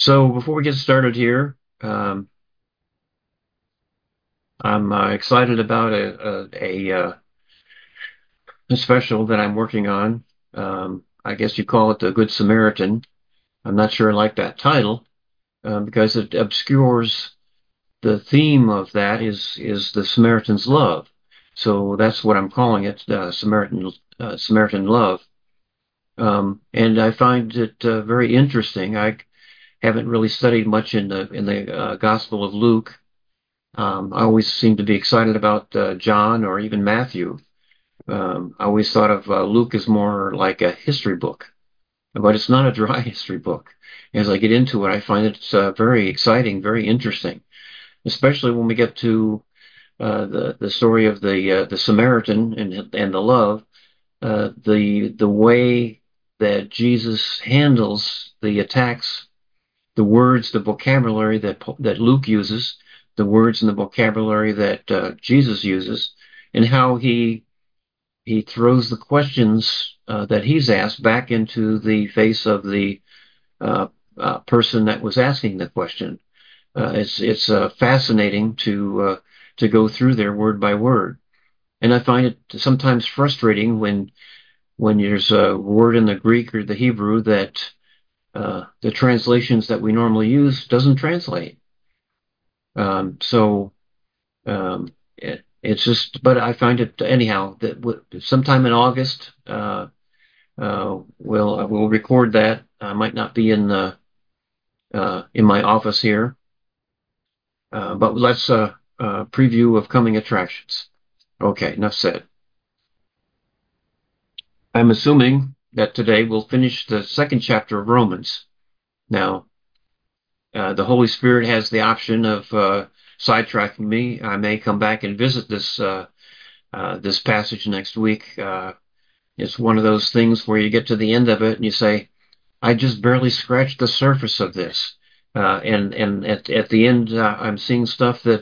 So before we get started here, I'm excited about a special that I'm working on. I guess you call it the Good Samaritan. I'm not sure I like that title because it obscures the theme of that is the Samaritan's love. So that's what I'm calling it, Samaritan love. And I find it very interesting. I haven't really studied much in the Gospel of Luke. I always seem to be excited about John or even Matthew. I always thought of Luke as more like a history book, but it's not a dry history book. As I get into it, I find it very exciting, very interesting, especially when we get to the story of the Samaritan and the love, the way that Jesus handles the attacks, the words, the vocabulary that Luke uses, the words and the vocabulary that Jesus uses, and how he throws the questions that he's asked back into the face of the uh, person that was asking the question. It's fascinating to go through there word by word, and I find it sometimes frustrating when there's a word in the Greek or the Hebrew that the translations that we normally use doesn't translate. So it's just, but I find it anyhow that sometime in August, we'll record that. I might not be in my office here, but let's preview of coming attractions. Okay, enough said. I'm assuming that today we'll finish the second chapter of Romans. Now, the Holy Spirit has the option of sidetracking me. I may come back and visit this passage next week. It's one of those things where you get to the end of it and you say, I just barely scratched the surface of this. And at the end, I'm seeing stuff that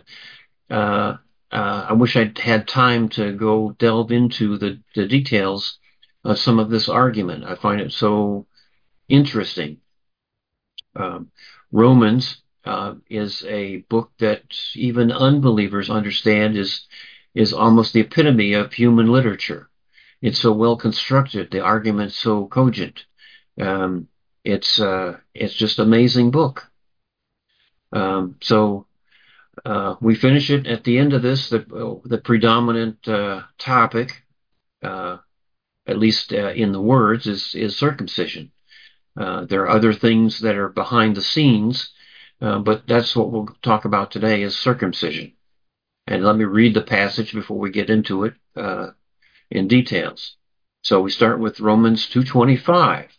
I wish I'd had time to go delve into the details of some of this argument. I find it so interesting. Um, Romans is a book that even unbelievers understand is almost the epitome of human literature. It's so well constructed, the argument's so cogent. Um, it's just amazing book. So we finish it at the end of this. The predominant topic, uh, at least in the words, is circumcision. There are other things that are behind the scenes, but that's what we'll talk about today is circumcision. And let me read the passage before we get into it in details. So we start with Romans 2:25.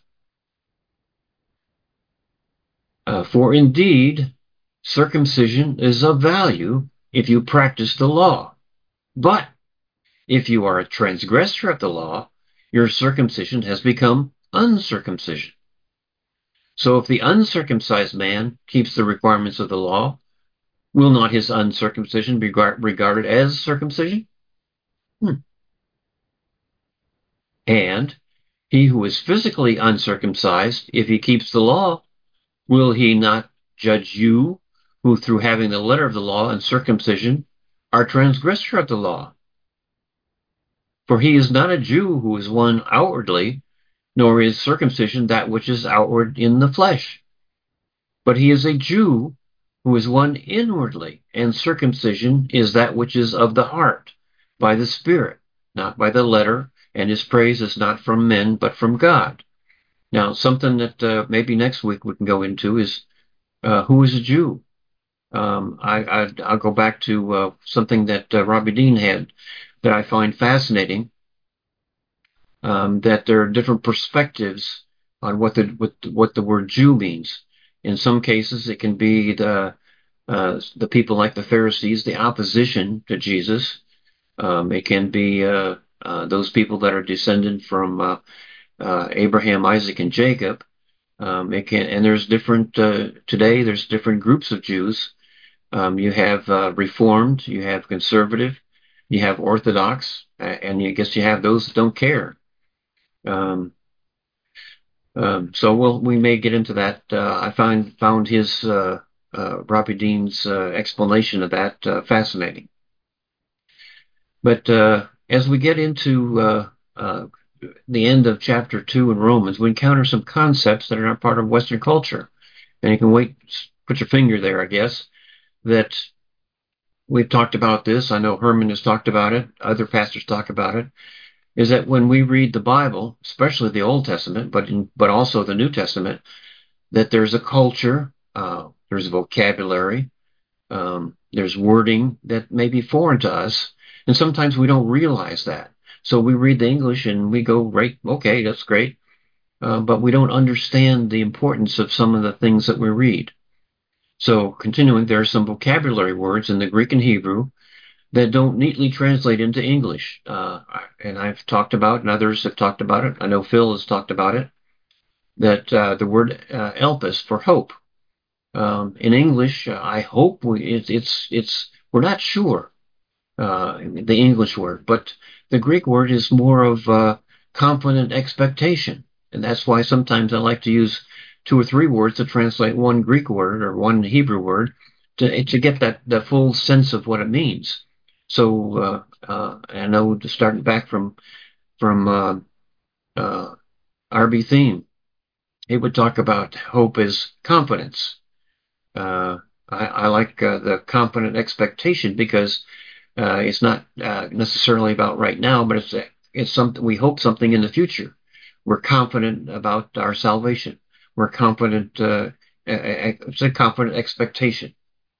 For indeed, circumcision is of value if you practice the law. But if you are a transgressor of the law, your circumcision has become uncircumcision. So if the uncircumcised man keeps the requirements of the law, will not his uncircumcision be regarded as circumcision? And he who is physically uncircumcised, if he keeps the law, will he not judge you, who through having the letter of the law and circumcision are transgressor of the law? For he is not a Jew who is one outwardly, nor is circumcision that which is outward in the flesh. But he is a Jew who is one inwardly, and circumcision is that which is of the heart, by the Spirit, not by the letter, and his praise is not from men, but from God. Now, something that maybe next week we can go into is who is a Jew? I'll go back to something that Robbie Dean had that I find fascinating, that there are different perspectives on what the word Jew means. In some cases, it can be the people like the Pharisees, the opposition to Jesus. It can be those people that are descended from Abraham, Isaac, and Jacob. And there's different today. There's different groups of Jews. You have Reformed, you have Conservative, you have Orthodox, and I guess you have those that don't care. Um, So we may get into that. I found his Robbie Dean's explanation of that fascinating. But as we get into the end of chapter 2 in Romans, we encounter some concepts that are not part of Western culture. And you can put your finger there, I guess, that we've talked about this. I know Herman has talked about it. Other pastors talk about it. Is that when we read the Bible, especially the Old Testament, but also the New Testament, that there's a culture, there's a vocabulary, there's wording that may be foreign to us, and sometimes we don't realize that. So we read the English and we go, right, okay, that's great, but we don't understand the importance of some of the things that we read. So continuing, there are some vocabulary words in the Greek and Hebrew that don't neatly translate into English. And I've talked about, and others have talked about it. I know Phil has talked about it, that the word elpis for hope. In English, I hope we're not sure the English word, but the Greek word is more of confident expectation, and that's why sometimes I like to use two or three words to translate one Greek word or one Hebrew word to get the full sense of what it means. So I know starting back from R.B. Theme, he would talk about hope as confidence. I like the confident expectation because it's not necessarily about right now, but it's something we hope something in the future. We're confident about our salvation. We're confident. It's a confident expectation.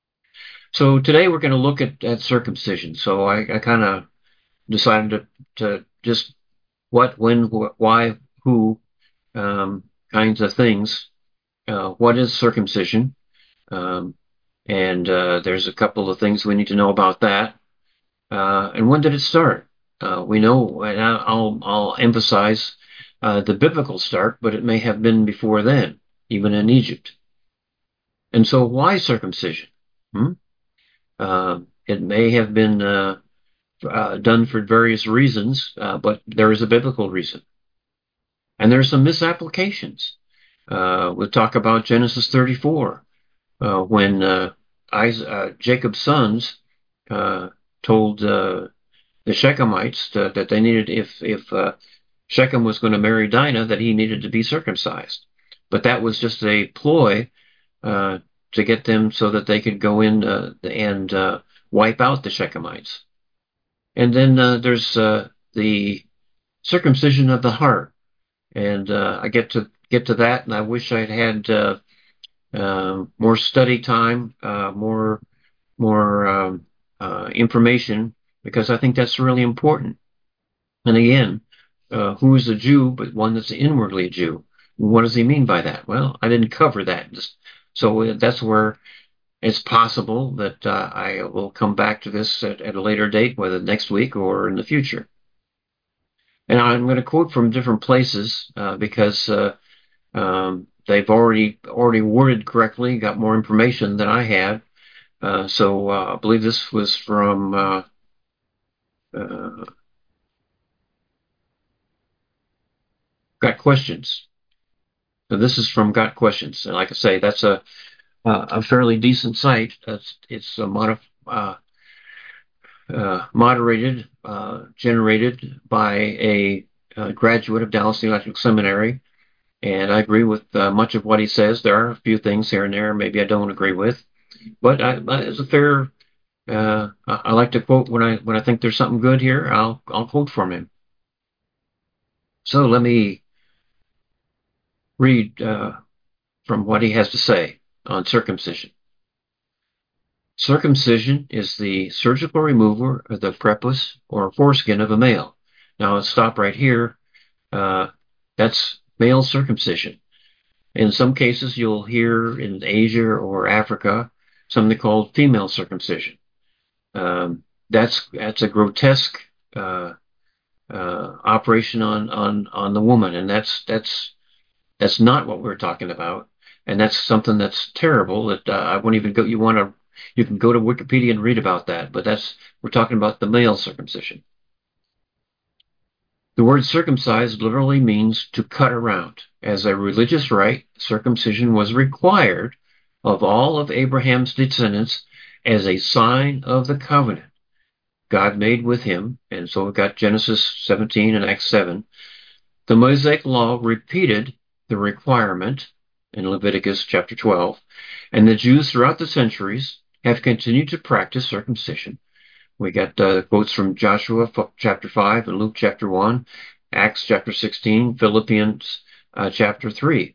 So today we're going to look at circumcision. So I kind of decided to just what, when, why, who kinds of things. What is circumcision? Um, and there's a couple of things we need to know about that. And when did it start? We know, and I'll emphasize the biblical start, but it may have been before then, even in Egypt. And so, why circumcision? Hmm? It may have been done for various reasons, but there is a biblical reason. And there are some misapplications. We'll talk about Genesis 34, when Jacob's sons told the Shechemites that they needed, if Shechem was going to marry Dinah, that he needed to be circumcised. But that was just a ploy to get them so that they could go in and wipe out the Shechemites. And then there's the circumcision of the heart, and I get to that, and I wish I'd had more study time, more information, because I think that's really important. And again, who is a Jew but one that's inwardly a Jew? What does he mean by that? Well, I didn't cover that. So that's where it's possible that I will come back to this at a later date, whether next week or in the future. And I'm going to quote from different places because they've already worded correctly, got more information than I had. So I believe this was from Got Questions. So this is from Got Questions, and like I say, that's a fairly decent site. It's moderated, generated by a graduate of Dallas Theological Seminary, and I agree with much of what he says. There are a few things here and there maybe I don't agree with, but it's a fair. I like to quote when I think there's something good here. I'll quote from him. So let me read from what he has to say on circumcision. Circumcision is the surgical removal of the prepuce or foreskin of a male. Now let's stop right here. That's male circumcision. In some cases, you'll hear in Asia or Africa something called female circumcision. That's a grotesque operation on the woman, and that's not what we're talking about, and that's something that's terrible. That I won't even go. You can go to Wikipedia and read about that, but we're talking about the male circumcision. The word circumcised literally means to cut around. As a religious rite, circumcision was required of all of Abraham's descendants as a sign of the covenant God made with him. And so we've got Genesis 17 and Acts 7. The Mosaic Law repeated the requirement in Leviticus chapter 12, and the Jews throughout the centuries have continued to practice circumcision. We got quotes from Joshua chapter 5 and Luke chapter 1, Acts chapter 16, Philippians chapter 3.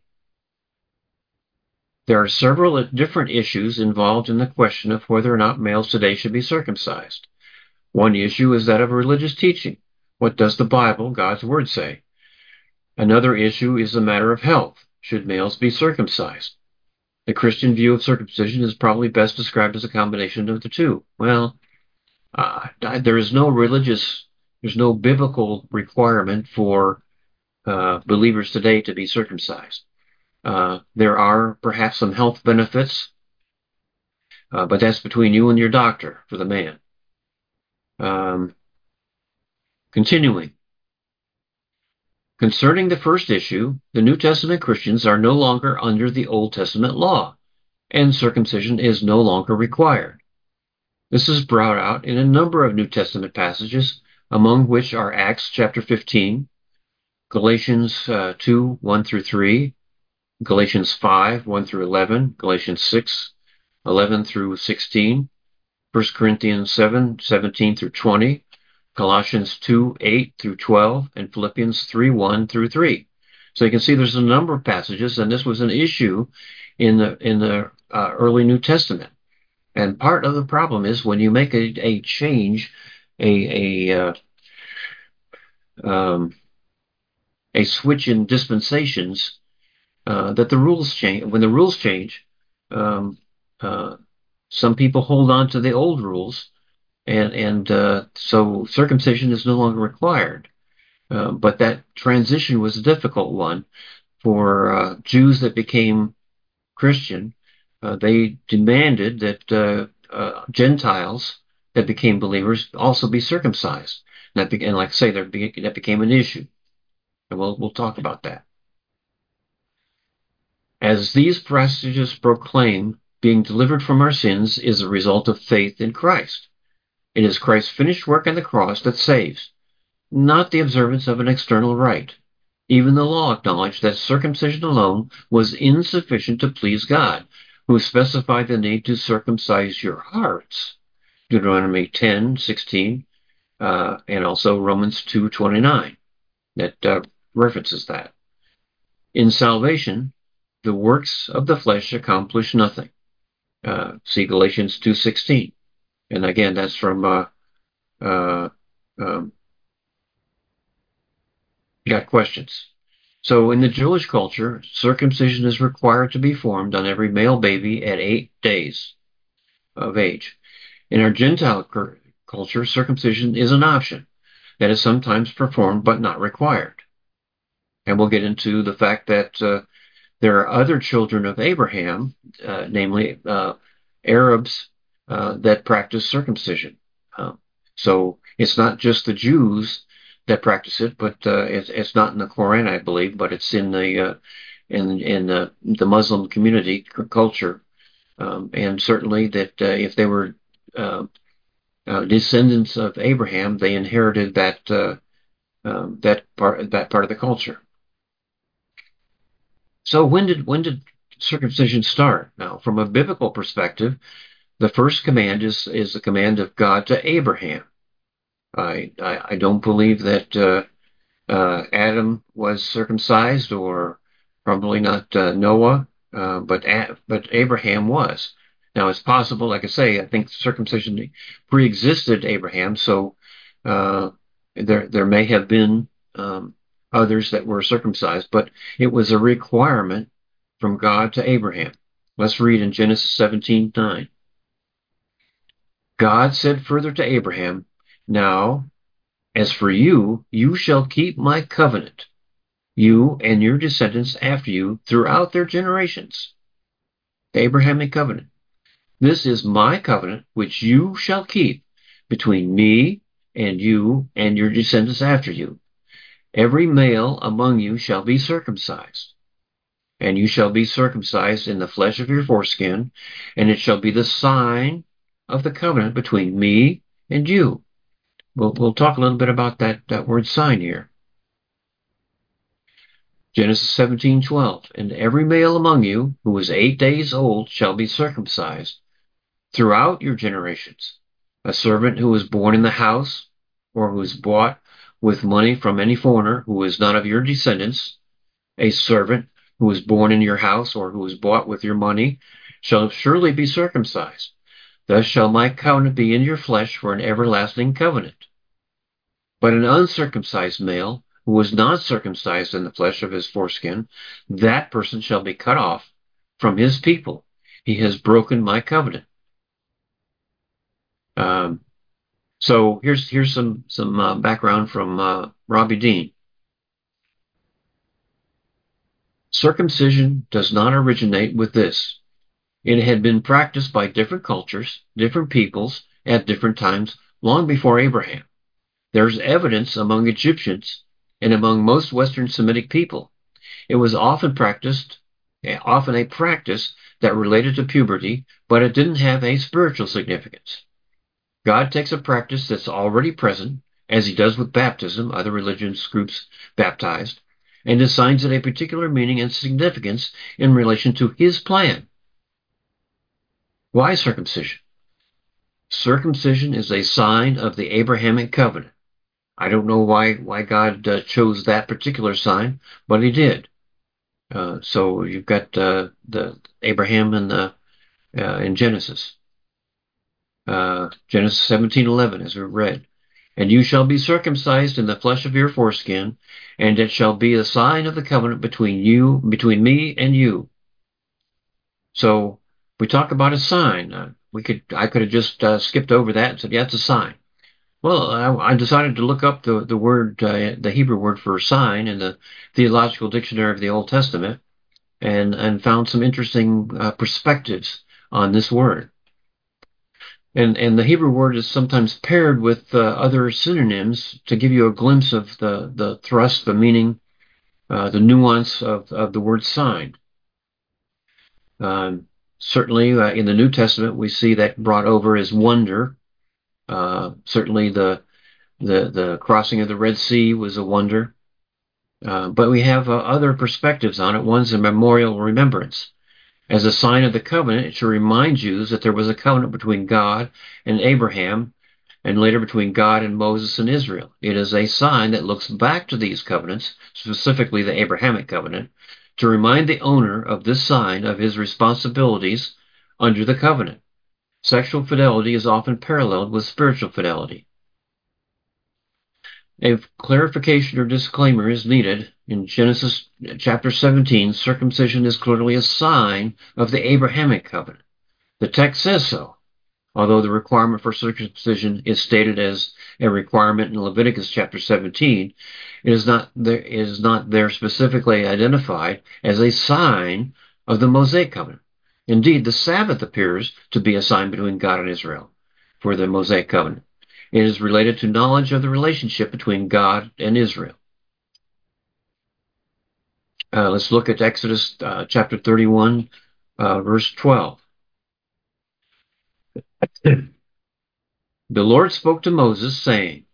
There are several different issues involved in the question of whether or not males today should be circumcised. One issue is that of religious teaching. What does the Bible, God's Word, say? Another issue is the matter of health. Should males be circumcised? The Christian view of circumcision is probably best described as a combination of the two. Well, there's no biblical requirement for believers today to be circumcised. There are perhaps some health benefits, but that's between you and your doctor for the man. Continuing. Concerning the first issue, the New Testament Christians are no longer under the Old Testament law, and circumcision is no longer required. This is brought out in a number of New Testament passages, among which are Acts chapter 15, Galatians 2, 1 through 3, Galatians 5, 1 through 11, Galatians 6, 11 through 16, 1 Corinthians 7, 17 through 20, Colossians 2, 8 through 12, and Philippians 3, 1 through 3. So you can see there's a number of passages, and this was an issue in the early New Testament. And part of the problem is when you make a change, a switch in dispensations, that the rules change. When the rules change, some people hold on to the old rules, and so circumcision is no longer required. But that transition was a difficult one for Jews that became Christian. They demanded that Gentiles that became believers also be circumcised. And like I say, that became an issue. And we'll talk about that. As these passages proclaim, being delivered from our sins is a result of faith in Christ. It is Christ's finished work on the cross that saves, not the observance of an external rite. Even the law acknowledged that circumcision alone was insufficient to please God, who specified the need to circumcise your hearts. Deuteronomy 10:16, and also Romans 2:29, that references that. In salvation, the works of the flesh accomplish nothing. See Galatians 2:16. And again, that's from got questions. So in the Jewish culture, circumcision is required to be performed on every male baby at 8 days of age. In our Gentile culture, circumcision is an option that is sometimes performed but not required. And we'll get into the fact that there are other children of Abraham, namely Arabs, that practice circumcision. So it's not just the Jews that practice it, but it's not in the Quran, I believe, but it's in the Muslim community culture, and certainly that if they were descendants of Abraham, they inherited that part of the culture. So when did circumcision start? Now, from a biblical perspective, the first command is the command of God to Abraham. I don't believe that Adam was circumcised, or probably not Noah, but Abraham was. Now it's possible, like I say, I think circumcision pre-existed Abraham, so there may have been others that were circumcised, but it was a requirement from God to Abraham. Let's read in Genesis 17:9. God said further to Abraham, "Now, as for you, you shall keep my covenant, you and your descendants after you throughout their generations." The Abrahamic covenant. "This is my covenant which you shall keep between me and you and your descendants after you. Every male among you shall be circumcised, and you shall be circumcised in the flesh of your foreskin, and it shall be the sign of the covenant between me and you. We'll talk a little bit about that word sign here. Genesis 17:12. And every male among you who is 8 days old shall be circumcised throughout your generations. A servant who is born in the house, or who is bought with money from any foreigner who is not of your descendants, a servant who is born in your house, or who is bought with your money, shall surely be circumcised. Thus shall my covenant be in your flesh for an everlasting covenant. But an uncircumcised male, who is not circumcised in the flesh of his foreskin, that person shall be cut off from his people. He has broken my covenant. So here's some background from Robbie Dean. Circumcision does not originate with this. It had been practiced by different cultures, different peoples, at different times, long before Abraham. There's evidence among Egyptians and among most Western Semitic people. It was often a practice that related to puberty, but it didn't have a spiritual significance. God takes a practice that's already present, as he does with baptism, other religious groups baptized, and assigns it a particular meaning and significance in relation to his plan. Why circumcision? Circumcision is a sign of the Abrahamic covenant. I don't know why God chose that particular sign, but he did. So you've got the Abraham in Genesis. Genesis 17:11, as we read. And you shall be circumcised in the flesh of your foreskin, and it shall be a sign of the covenant between me and you. So we talk about a sign. I could have just skipped over that and said, yeah, it's a sign. Well, I decided to look up the word, the Hebrew word for sign in the Theological Dictionary of the Old Testament, and found some interesting perspectives on this word. And the Hebrew word is sometimes paired with other synonyms to give you a glimpse of the thrust, the meaning, the nuance of the word sign. Certainly, in the New Testament, we see that brought over as wonder. Certainly, the crossing of the Red Sea was a wonder. But we have other perspectives on it. One's a memorial remembrance. As a sign of the covenant, it should remind Jews that there was a covenant between God and Abraham, and later between God and Moses and Israel. It is a sign that looks back to these covenants, specifically the Abrahamic covenant, to remind the owner of this sign of his responsibilities under the covenant. Sexual fidelity is often paralleled with spiritual fidelity. A clarification or disclaimer is needed. In Genesis chapter 17, circumcision is clearly a sign of the Abrahamic covenant. The text says so, although the requirement for circumcision is stated as a requirement in Leviticus chapter 17. It is not there specifically identified as a sign of the Mosaic covenant. Indeed, the Sabbath appears to be a sign between God and Israel for the Mosaic covenant. It is related to knowledge of the relationship between God and Israel. Let's look at Exodus chapter 31, verse 12. The Lord spoke to Moses, saying,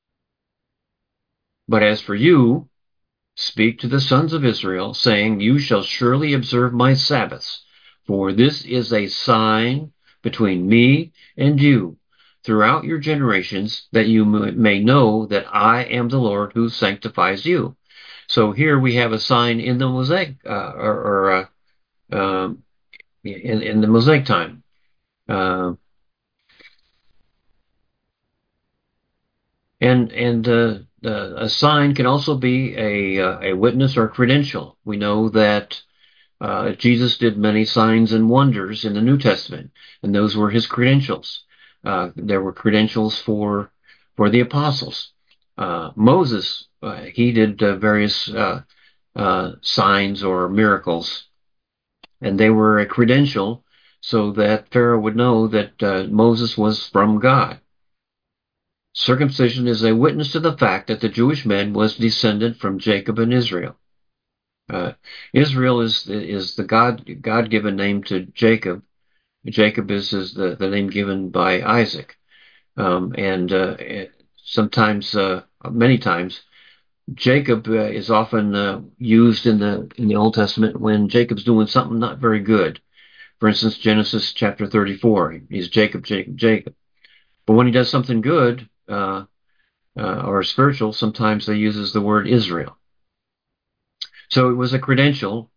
But as for you, speak to the sons of Israel, saying, You shall surely observe my Sabbaths, for this is a sign between me and you throughout your generations, that you may know that I am the Lord who sanctifies you. So here we have a sign in the Mosaic, in the Mosaic time. And a sign can also be a witness or a credential. We know that Jesus did many signs and wonders in the New Testament, and those were his credentials. There were credentials for the apostles. Moses, he did various signs or miracles, and they were a credential so that Pharaoh would know that Moses was from God. Circumcision is a witness to the fact that the Jewish man was descended from Jacob and Israel. Israel is the God-given name to Jacob. Jacob is the name given by Isaac. And sometimes, many times, Jacob is often used in the Old Testament when Jacob's doing something not very good. For instance, Genesis chapter 34, he's Jacob, Jacob, Jacob. But when he does something good or spiritual, sometimes they uses the word Israel. So it was a credential.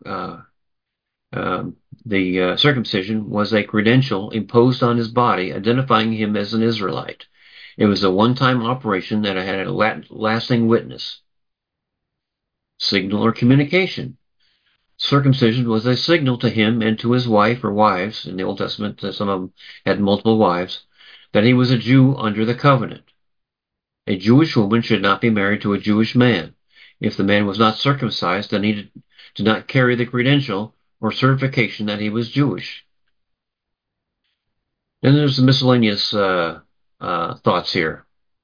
The circumcision was a credential imposed on his body, identifying him as an Israelite. It was a one-time operation that had a lasting witness. Signal or communication. Circumcision was a signal to him and to his wife or wives. In the Old Testament, some of them had multiple wives, that he was a Jew under the covenant. A Jewish woman should not be married to a Jewish man. If the man was not circumcised, then he did not carry the credential or certification that he was Jewish. Then there's the miscellaneous thoughts here.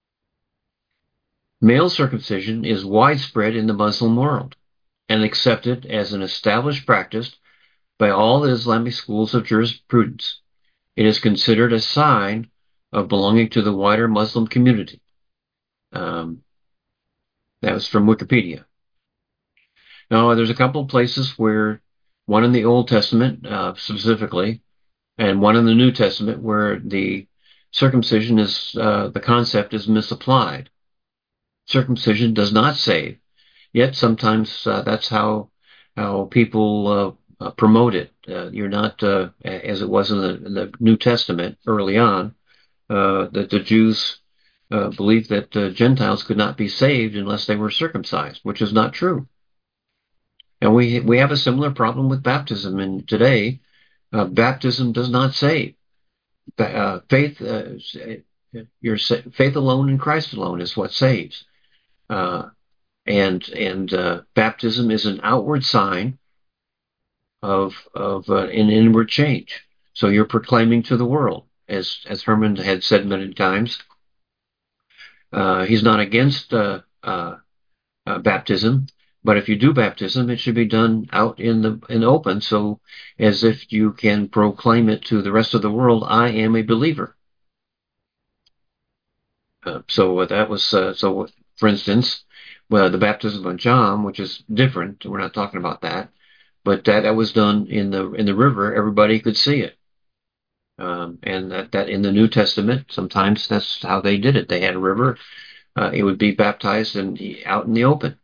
Male circumcision is widespread in the Muslim world and accepted as an established practice by all the Islamic schools of jurisprudence. It is considered a sign of belonging to the wider Muslim community. That was from Wikipedia. Now, there's a couple of places where, one in the Old Testament specifically, and one in the New Testament, where the circumcision is, the concept is misapplied. Circumcision does not save, yet sometimes that's how people promote it. You're not, as it was in the New Testament early on, that the Jews believed that Gentiles could not be saved unless they were circumcised, which is not true. And we have a similar problem with baptism. And today, baptism does not save. Faith alone in Christ alone is what saves. And baptism is an outward sign of an inward change. So you're proclaiming to the world, as Herman had said many times. He's not against baptism, but if you do baptism, it should be done out in the open, so as if you can proclaim it to the rest of the world. I am a believer. So that was so. For instance, well, the baptism of John, which is different. We're not talking about that, but that was done in the river. Everybody could see it. And that in the New Testament, sometimes that's how they did it. They had a river. It would be baptized out in the open.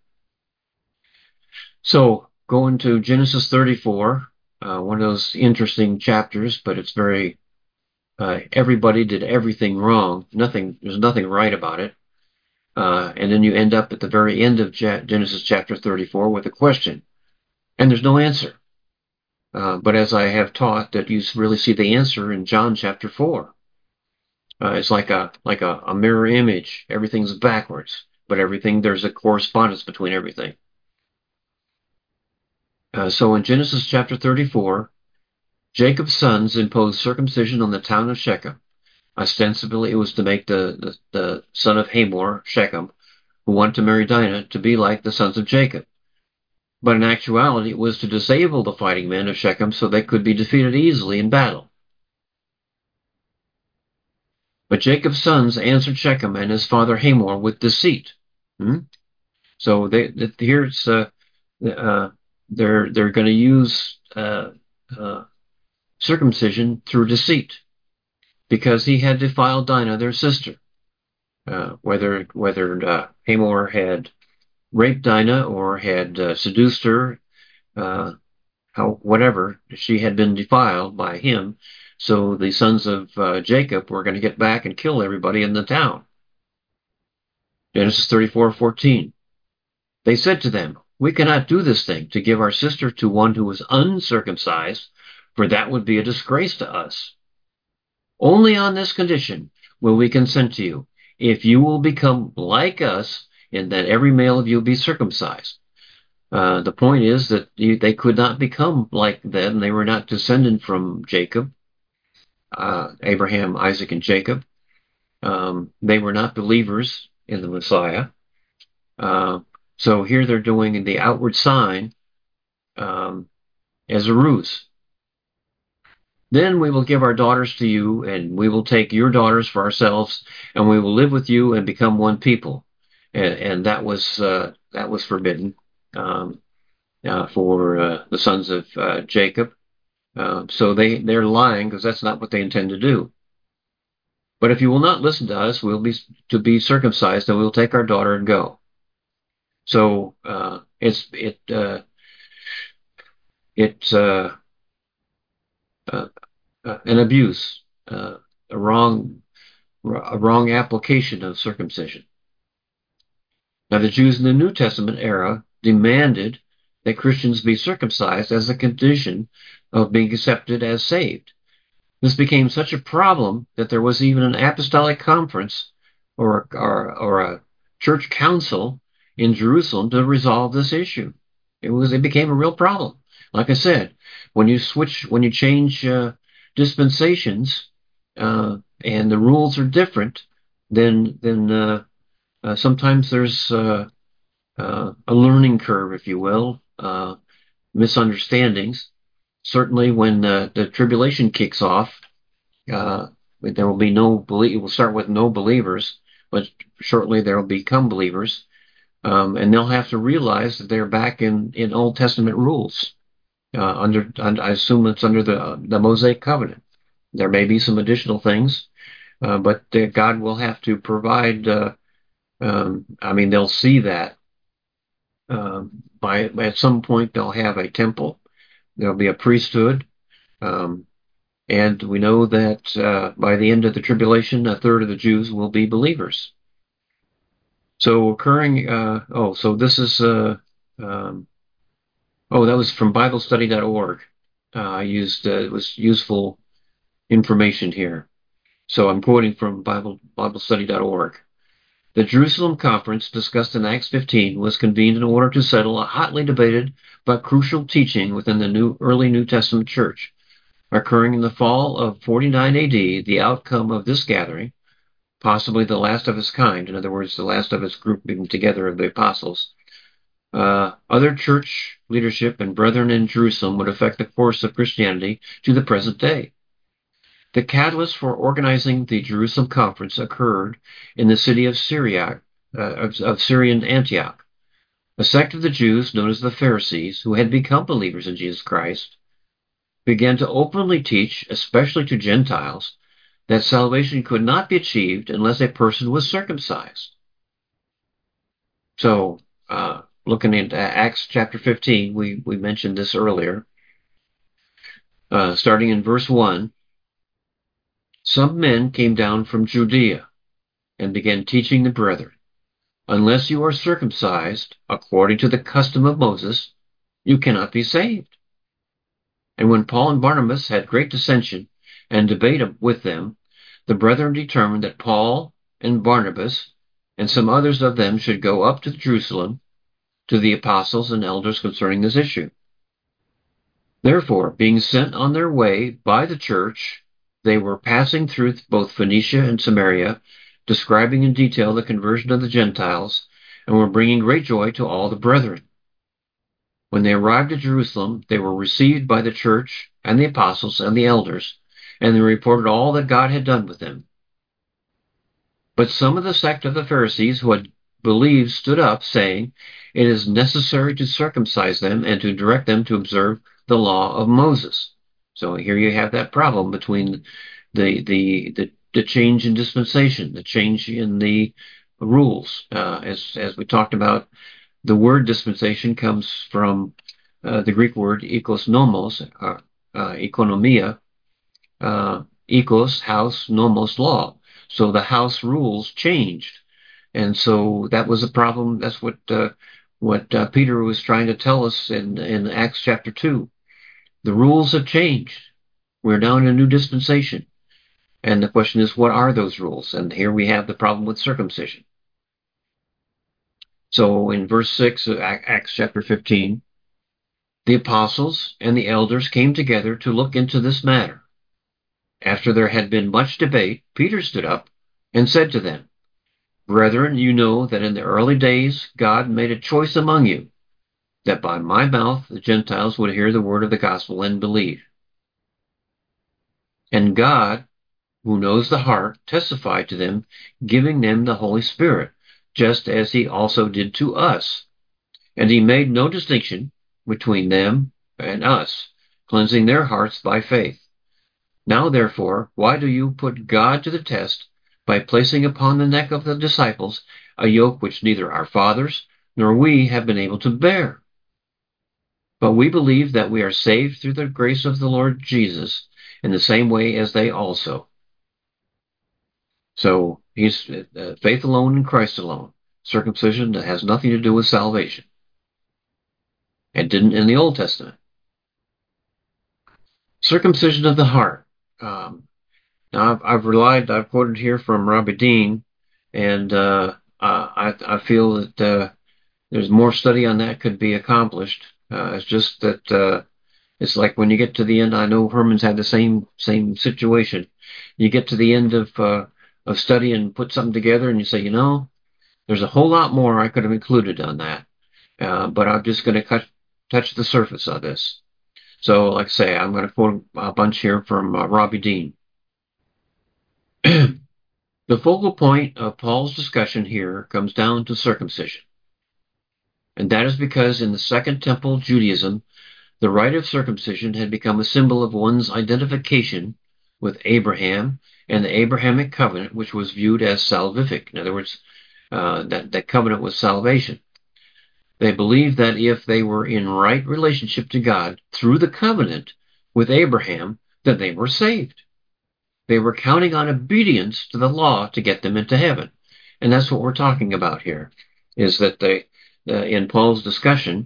So going to Genesis 34, one of those interesting chapters, but it's very, everybody did everything wrong. There's nothing right about it. And then you end up at the very end of Genesis chapter 34 with a question, and there's no answer. But as I have taught, that you really see the answer in John chapter 4. It's like a mirror image. Everything's backwards, but there's a correspondence between everything. So in Genesis chapter 34, Jacob's sons imposed circumcision on the town of Shechem. Ostensibly, it was to make the son of Hamor, Shechem, who wanted to marry Dinah, to be like the sons of Jacob. But in actuality, it was to disable the fighting men of Shechem so they could be defeated easily in battle. But Jacob's sons answered Shechem and his father Hamor with deceit. So here's they're going to use circumcision through deceit, because he had defiled Dinah, their sister. Whether Hamor had raped Dinah or had seduced her, whatever, she had been defiled by him. So the sons of Jacob were going to get back and kill everybody in the town. Genesis 34:14. They said to them, "We cannot do this thing, to give our sister to one who is uncircumcised, for that would be a disgrace to us. Only on this condition will we consent to you, if you will become like us, in that every male of you be circumcised." The point is that they could not become like them. They were not descended from Jacob, Abraham, Isaac, and Jacob. They were not believers in the Messiah. So here they're doing the outward sign as a ruse. Then we will give our daughters to you, and we will take your daughters for ourselves, and we will live with you and become one people. And that was forbidden for the sons of Jacob. So they're lying because that's not what they intend to do. But if you will not listen to us, we'll be circumcised, and we'll take our daughter and go. So it's an abuse, a wrong application of circumcision. Now, the Jews in the New Testament era demanded that Christians be circumcised as a condition of being accepted as saved. This became such a problem that there was even an apostolic conference or a church council in Jerusalem to resolve this issue. It became a real problem. Like I said, when you change dispensations and the rules are different, then sometimes there's a learning curve, if you will, misunderstandings. Certainly, when the tribulation kicks off, there will be it will start with no believers, but shortly there will become believers, and they'll have to realize that they're back in Old Testament rules. I assume it's under the Mosaic covenant. There may be some additional things, but God will have to provide. They'll see that at some point they'll have a temple. There'll be a priesthood. And we know that by the end of the tribulation, a third of the Jews will be believers. So this is, that was from BibleStudy.org. It was useful information here. So I'm quoting from BibleStudy.org. The Jerusalem Conference, discussed in Acts 15, was convened in order to settle a hotly debated but crucial teaching within the early New Testament church. Occurring in the fall of 49 AD, the outcome of this gathering, possibly the last of its kind, in other words, the last of its grouping together of the apostles, other church leadership and brethren in Jerusalem would affect the course of Christianity to the present day. The catalyst for organizing the Jerusalem Conference occurred in the city of Syrian Antioch. A sect of the Jews known as the Pharisees, who had become believers in Jesus Christ, began to openly teach, especially to Gentiles, that salvation could not be achieved unless a person was circumcised. So, looking at Acts chapter 15, we mentioned this earlier. Starting in verse 1, some men came down from Judea and began teaching the brethren, unless you are circumcised according to the custom of Moses, you cannot be saved. And when Paul and Barnabas had great dissension and debate with them, the brethren determined that Paul and Barnabas and some others of them should go up to Jerusalem to the apostles and elders concerning this issue. Therefore, being sent on their way by the church, they were passing through both Phoenicia and Samaria, describing in detail the conversion of the Gentiles, and were bringing great joy to all the brethren. When they arrived at Jerusalem, they were received by the church and the apostles and the elders, and they reported all that God had done with them. But some of the sect of the Pharisees who had believed stood up, saying, it is necessary to circumcise them and to direct them to observe the law of Moses. So here you have that problem between the change in dispensation, the change in the rules. As we talked about, the word dispensation comes from the Greek word oikos nomos, economia, oikos, house, nomos, law. So the house rules changed. And so that was a problem. That's what Peter was trying to tell us in Acts chapter 2. The rules have changed. We're now in a new dispensation. And the question is, what are those rules? And here we have the problem with circumcision. So in verse 6 of Acts chapter 15, the apostles and the elders came together to look into this matter. After there had been much debate, Peter stood up and said to them, Brethren, you know that in the early days God made a choice among you, that by my mouth the Gentiles would hear the word of the gospel and believe. And God, who knows the heart, testified to them, giving them the Holy Spirit, just as he also did to us. And he made no distinction between them and us, cleansing their hearts by faith. Now, therefore, why do you put God to the test by placing upon the neck of the disciples a yoke which neither our fathers nor we have been able to bear? But we believe that we are saved through the grace of the Lord Jesus in the same way as they also. So he's faith alone in Christ alone. Circumcision that has nothing to do with salvation. And didn't in the Old Testament. Circumcision of the heart. Now I've quoted here from Robbie Dean, and I feel that there's more study on that could be accomplished. It's just that it's like when you get to the end. I know Herman's had the same situation. You get to the end of study and put something together, and you say, there's a whole lot more I could have included on that, but I'm just going to touch the surface of this. So, like I say, I'm going to quote a bunch here from Robbie Dean. The focal point of Paul's discussion here comes down to circumcision. And that is because in the Second Temple Judaism, the rite of circumcision had become a symbol of one's identification with Abraham and the Abrahamic covenant, which was viewed as salvific. In other words, that covenant was salvation. They believed that if they were in right relationship to God through the covenant with Abraham, that they were saved. They were counting on obedience to the law to get them into heaven. And that's what we're talking about here, is that in Paul's discussion,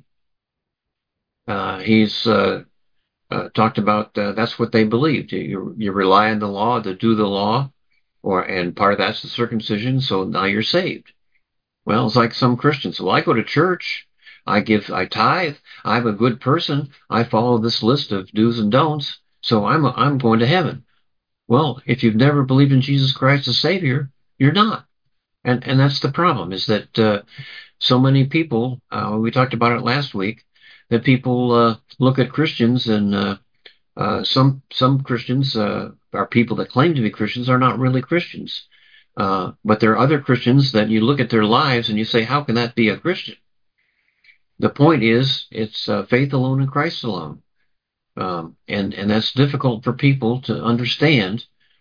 he's talked about that's what they believed. You rely on the law to do the law, and part of that's the circumcision, so now you're saved. Well, it's like some Christians. Well, I go to church, I tithe, I'm a good person, I follow this list of do's and don'ts, so I'm going to heaven. Well, if you've never believed in Jesus Christ as Savior, you're not. And that's the problem, is that so many people, we talked about it last week, that people look at Christians, and some Christians are people that claim to be Christians are not really Christians. But there are other Christians that you look at their lives and you say, how can that be a Christian? The point is, it's faith alone in Christ alone. And that's difficult for people to understand,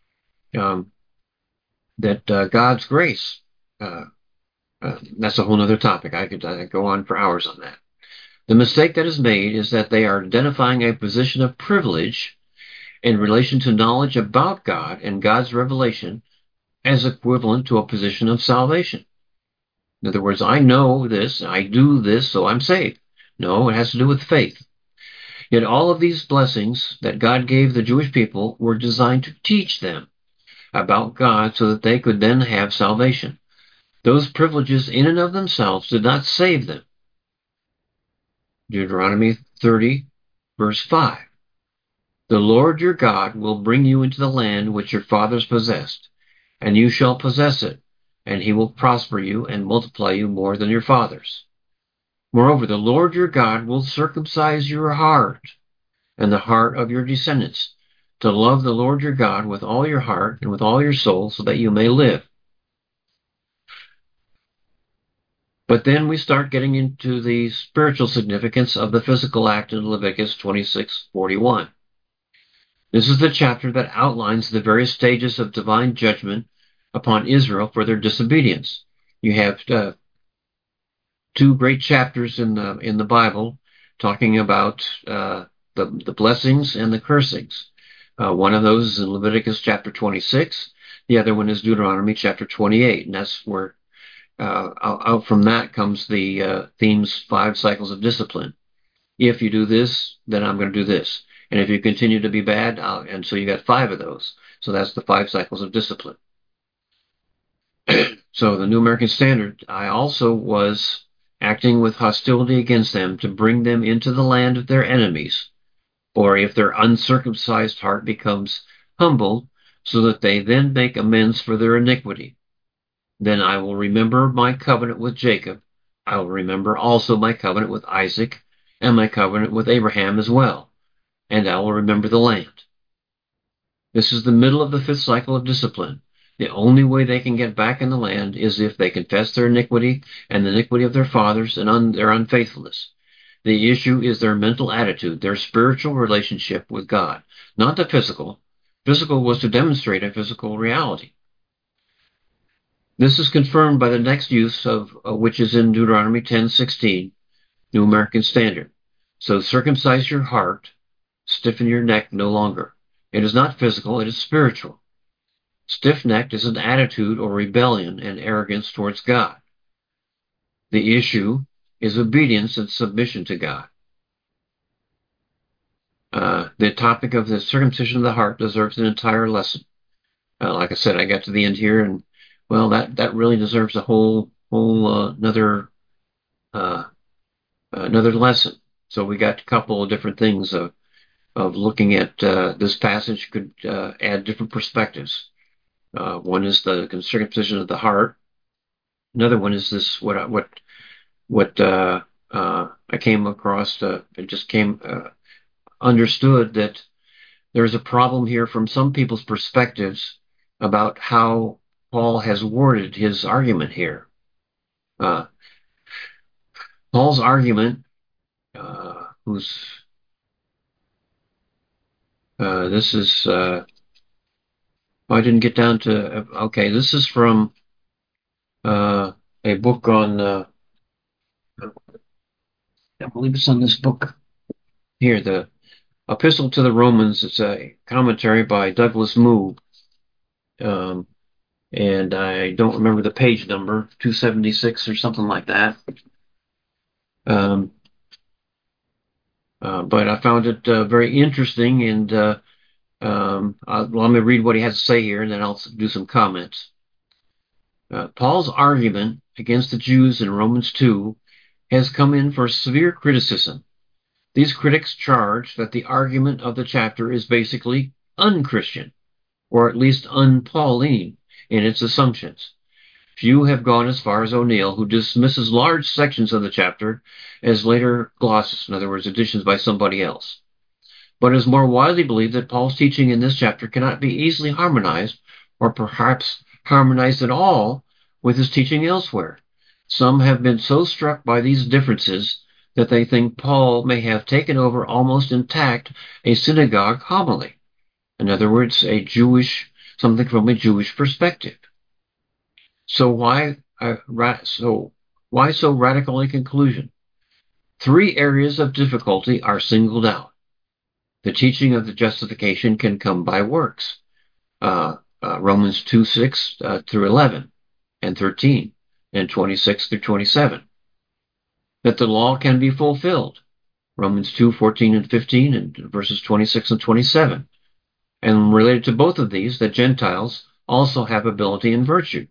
that God's grace, that's a whole other topic. I could go on for hours on that. The mistake that is made is that they are identifying a position of privilege in relation to knowledge about God and God's revelation as equivalent to a position of salvation. In other words, I know this, I do this, so I'm saved. No, it has to do with faith. Yet all of these blessings that God gave the Jewish people were designed to teach them about God so that they could then have salvation. Those privileges in and of themselves did not save them. Deuteronomy 30, verse 5. The Lord your God will bring you into the land which your fathers possessed, and you shall possess it, and he will prosper you and multiply you more than your fathers. Moreover, the Lord your God will circumcise your heart and the heart of your descendants, to love the Lord your God with all your heart and with all your soul, so that you may live. But then we start getting into the spiritual significance of the physical act in Leviticus 26:41. This is the chapter that outlines the various stages of divine judgment upon Israel for their disobedience. You have two great chapters in the Bible talking about the blessings and the cursings. One of those is in Leviticus chapter 26. The other one is Deuteronomy chapter 28, and that's where out from that comes the themes 5 cycles of discipline. If you do this, then I'm going to do this. And if you continue to be bad, and so you got 5 of those. So that's the 5 cycles of discipline. So the New American Standard, I also was acting with hostility against them to bring them into the land of their enemies. Or if their uncircumcised heart becomes humble, so that they then make amends for their iniquity. Then I will remember my covenant with Jacob. I will remember also my covenant with Isaac and my covenant with Abraham as well, and I will remember the land. This is the middle of the fifth cycle of discipline. The only way they can get back in the land is if they confess their iniquity and the iniquity of their fathers and their unfaithfulness. The issue is their mental attitude, their spiritual relationship with God, not the physical. Physical was to demonstrate a physical reality. This is confirmed by the next use of which is in Deuteronomy 10:16, New American Standard. So circumcise your heart, stiffen your neck no longer. It is not physical, it is spiritual. Stiff-necked is an attitude or rebellion and arrogance towards God. The issue is obedience and submission to God. The topic of the circumcision of the heart deserves an entire lesson. Like I said, I got to the end here, and well, that really deserves a whole another lesson. So we got a couple of different things of looking at this passage could add different perspectives. One is the circumcision of the heart. Another one is this what I came across. It just came understood that there's a problem here from some people's perspectives about how Paul has worded his argument here. Paul's argument, this is, I didn't get down to, okay, this is from a book on, I believe it's on this book here, the Epistle to the Romans. It's a commentary by Douglas Moo. And I don't remember the page number, 276 or something like that. But I found it very interesting, and let me read what he has to say here, and then I'll do some comments. Paul's argument against the Jews in Romans 2 has come in for severe criticism. These critics charge that the argument of the chapter is basically unchristian, or at least un-Pauline in its assumptions. Few have gone as far as O'Neill, who dismisses large sections of the chapter as later glosses, in other words, additions by somebody else. But it is more widely believed that Paul's teaching in this chapter cannot be easily harmonized, or perhaps harmonized at all, with his teaching elsewhere. Some have been so struck by these differences that they think Paul may have taken over almost intact a synagogue homily. In other words, something from a Jewish perspective. So why so radical a conclusion? Three areas of difficulty are singled out. The teaching of the justification can come by works. Romans 2:6 through 11 and 13 and 26 through 27. That the law can be fulfilled. Romans 2:14 and 15 and verses 26 and 27. And related to both of these, that Gentiles also have ability and virtue.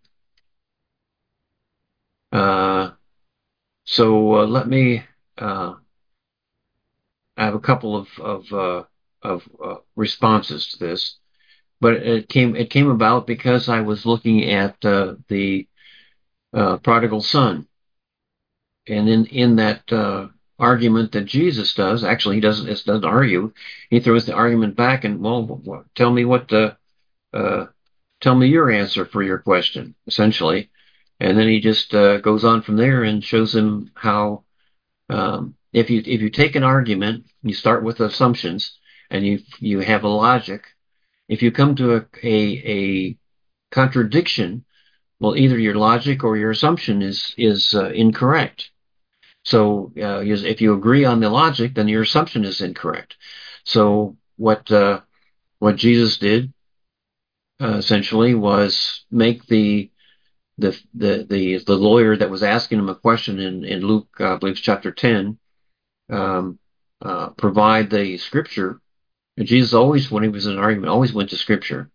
Let me I have a couple of responses to this, but it came about because I was looking at the prodigal son, and in that argument that Jesus does, actually he doesn't argue. He throws the argument back and, well, tell me tell me your answer for your question, essentially. And then he just goes on from there and shows him how if you take an argument, you start with assumptions, and you have a logic. If you come to a contradiction, well, either your logic or your assumption is incorrect. So if you agree on the logic, then your assumption is incorrect. So what Jesus did essentially was make the lawyer that was asking him a question in Luke, I believe, chapter 10, provide the scripture. And Jesus always, when he was in an argument, always went to scripture.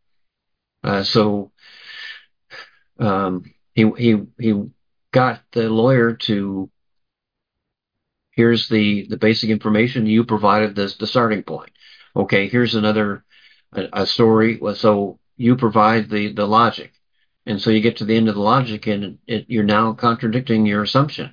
He got the lawyer to, here's the basic information, you provided the starting point. Okay, here's a story. So you provide the logic. And so you get to the end of the logic, and you're now contradicting your assumption.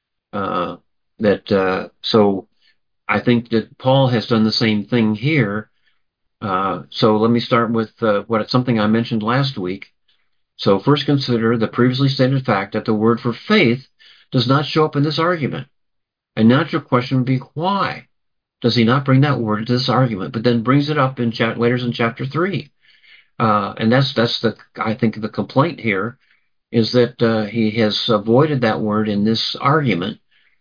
So I think that Paul has done the same thing here. So let me start with something I mentioned last week. So first consider the previously stated fact that the word for faith does not show up in this argument. A natural question would be, why does he not bring that word into this argument, but then brings it up later in chapter 3? And that's I think the complaint here is that he has avoided that word in this argument.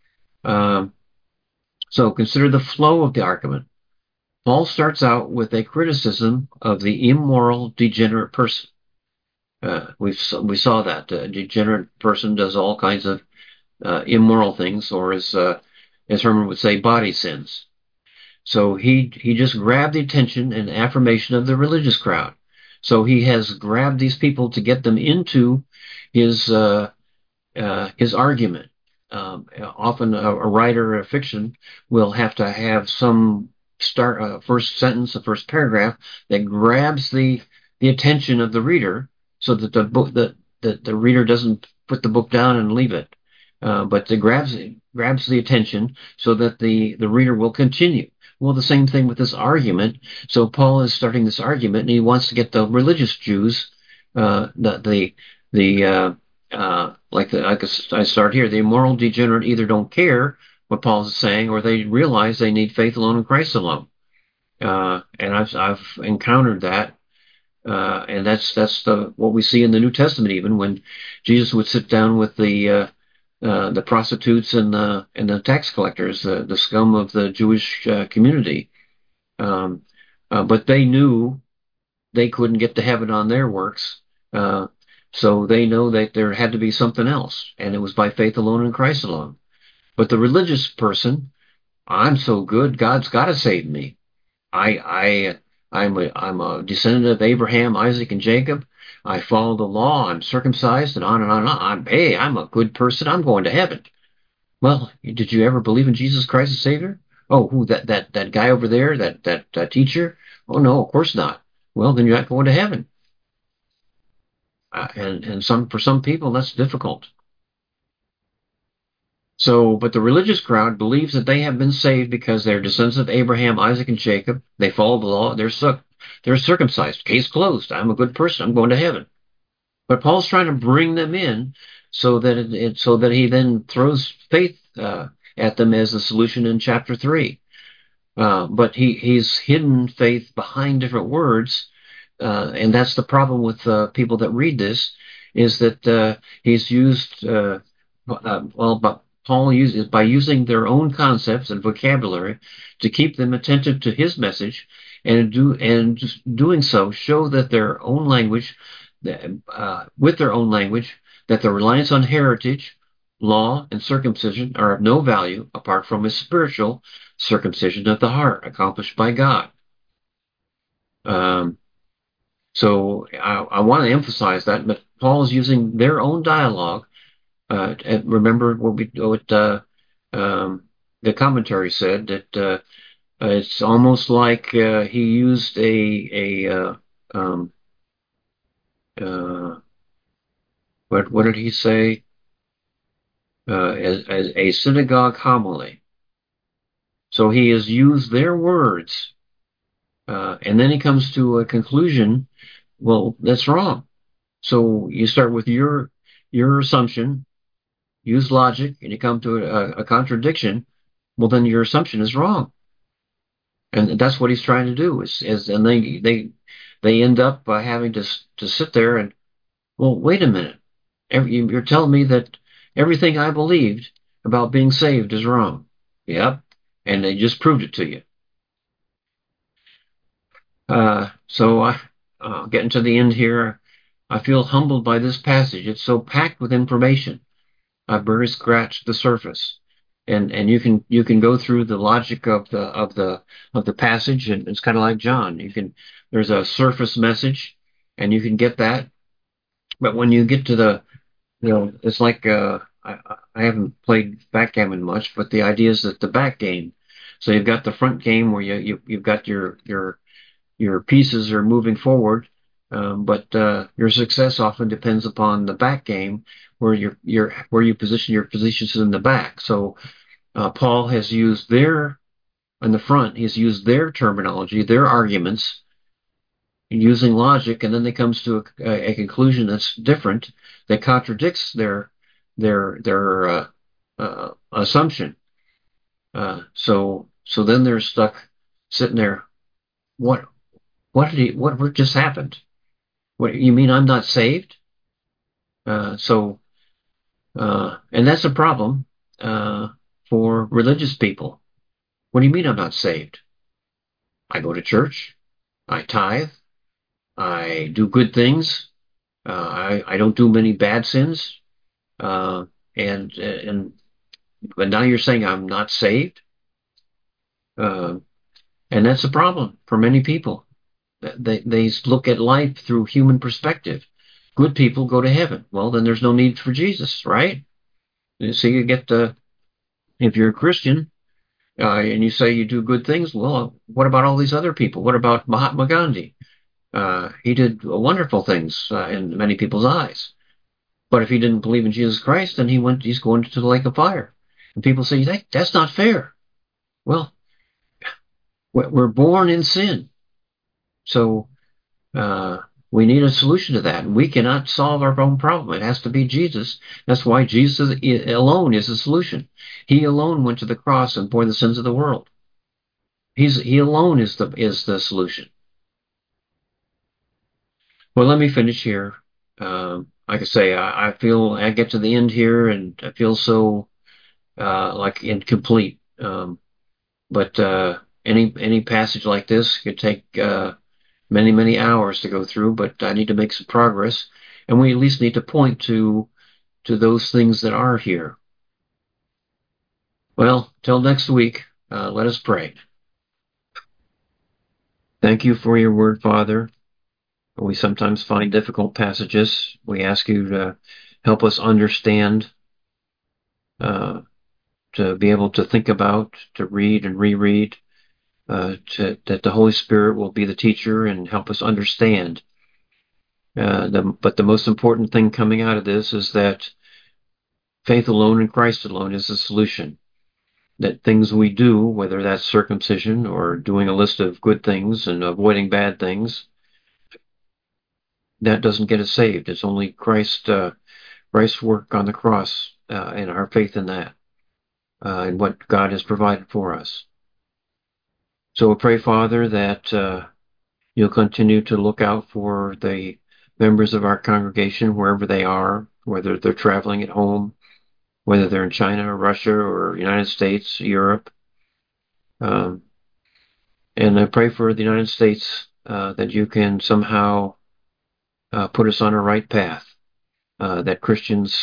So consider the flow of the argument. Paul starts out with a criticism of the immoral, degenerate person. We saw that a degenerate person does all kinds of immoral things, or as Herman would say, body sins. So he just grabbed the attention and affirmation of the religious crowd. So he has grabbed these people to get them into his argument. Often a writer of fiction will have to have some first sentence, a first paragraph that grabs the attention of the reader, so that the reader doesn't put the book down and leave it, but it grabs the attention so that the reader will continue. Well, the same thing with this argument. So Paul is starting this argument, and he wants to get the religious Jews, I start here, the immoral degenerate either don't care what Paul is saying, or they realize they need faith alone in Christ alone. And I've encountered that, and that's what we see in the New Testament, even when Jesus would sit down with the prostitutes and the tax collectors, the scum of the Jewish community. But they knew they couldn't get to heaven on their works. So they know that there had to be something else, and it was by faith alone in Christ alone. But the religious person, I'm so good, God's got to save me. I'm a descendant of Abraham, Isaac, and Jacob. I follow the law. I'm circumcised, and on and on and on. I'm a good person. I'm going to heaven. Well, did you ever believe in Jesus Christ as Savior? Oh, who that guy over there, that teacher? Oh no, of course not. Well, then you're not going to heaven. And for some people that's difficult. So, but the religious crowd believes that they have been saved because they're descendants of Abraham, Isaac, and Jacob. They follow the law. They're circumcised. Case closed. I'm a good person. I'm going to heaven. But Paul's trying to bring them in so that he then throws faith at them as the solution in chapter 3. But he's hidden faith behind different words, and that's the problem with people that read this, is that he's used but Paul uses by using their own concepts and vocabulary to keep them attentive to his message, and doing so show that their own language, with their own language, that the reliance on heritage, law, and circumcision are of no value apart from a spiritual circumcision of the heart accomplished by God. So I want to emphasize that, but Paul is using their own dialogue. Remember what the commentary said, that it's almost like he used what did he say? As a synagogue homily. So he has used their words, and then he comes to a conclusion. Well, that's wrong. So you start with your assumption, use logic, and you come to a contradiction. Well, then your assumption is wrong, and that's what he's trying to do. And they end up by having to sit there and, well, wait a minute. You're telling me that everything I believed about being saved is wrong. Yep, and they just proved it to you. So getting to the end here, I feel humbled by this passage. It's so packed with information. I've barely scratched the surface, and you can go through the logic of the passage, and it's kind of like John. There's a surface message, and you can get that, but when you get to it's like I haven't played backgammon much, but the idea is that the back game. So you've got the front game where you've got your pieces are moving forward, But your success often depends upon the back game, where where you position your positions in the back. So Paul has used their on the front. He's used their terminology, their arguments, using logic, and then they comes to a conclusion that's different, that contradicts their assumption. So then they're stuck sitting there. What what just happened? What you mean I'm not saved? So and that's a problem for religious people. What do you mean I'm not saved? I go to church, I tithe, I do good things, I don't do many bad sins, uh, and but now you're saying I'm not saved, uh, and that's a problem for many people. They look at life through human perspective. Good people go to heaven. Well, then there's no need for Jesus, right? So you get the if you're a Christian and you say you do good things, well, what about all these other people? What about Mahatma Gandhi? He did wonderful things in many people's eyes. But if he didn't believe in Jesus Christ, then he's going to the lake of fire. And people say, that's not fair. Well, we're born in sin. So uh, we need a solution to that. We cannot solve our own problem. It has to be Jesus. That's why Jesus alone is the solution. He alone went to the cross and bore the sins of the world. He alone is the solution. Well, let me finish here. Like I say, I feel I get to the end here and I feel so like incomplete. But any passage like this could take many hours to go through. But I need to make some progress, and we at least need to point to those things that are here. Well, till next week, let us pray. Thank you for your word, Father. We sometimes find difficult passages. We ask you to help us understand, uh, to be able to think about, to read and reread, that the Holy Spirit will be the teacher and help us understand. But the most important thing coming out of this is that faith alone in Christ alone is the solution. That things we do, whether that's circumcision or doing a list of good things and avoiding bad things, that doesn't get us saved. It's only Christ's work on the cross and our faith in that and what God has provided for us. So we pray, Father, that you'll continue to look out for the members of our congregation wherever they are, whether they're traveling at home, whether they're in China or Russia or United States, Europe. Um, and I pray for the United States that you can somehow put us on a right path, that Christians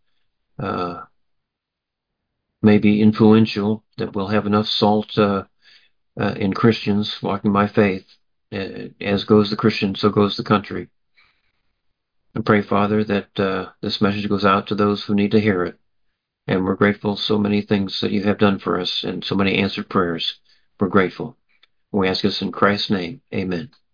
may be influential, that we'll have enough salt in Christians walking by faith. As goes the Christian, so goes the country. I pray, Father, that this message goes out to those who need to hear it. And we're grateful so many things that you have done for us and so many answered prayers. We're grateful. We ask this in Christ's name. Amen.